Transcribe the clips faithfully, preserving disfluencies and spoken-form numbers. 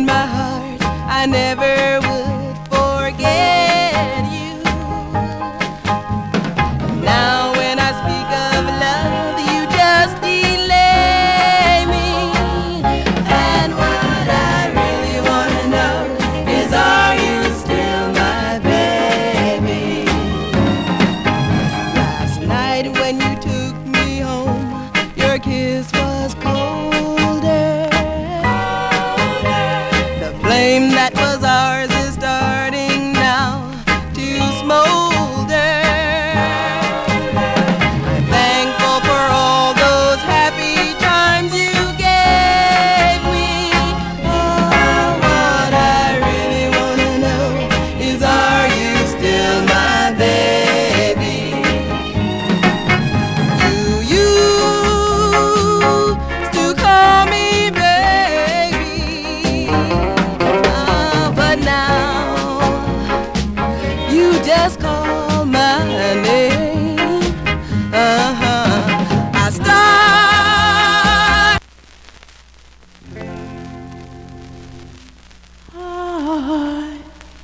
in my heart I never would forget you. Now when I speak of love, you just delay me. And what I really wanna know is, are you still my baby? Last night when you took me home, your kiss was colder. The flame that was ours is starting now to smolder. I'm thankful for all those happy times you gave me. Oh, what I really wanna know is, are you still my baby? Do you still call me baby? Ah, but now you just call my name. Uh-huh. I start. I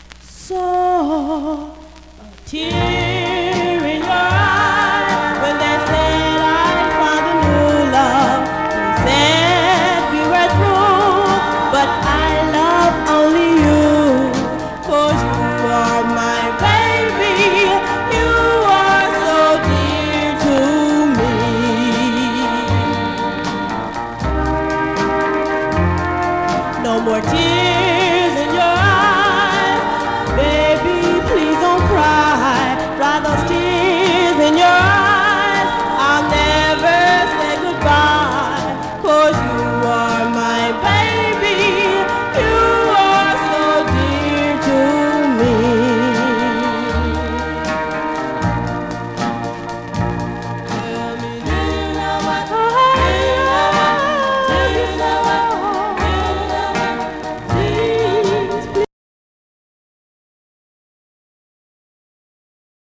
saw a tear in your eye when they said I found a new love. They said we were through, but I love only you, 'cause you are my baby. You are so dear to me. No more tears.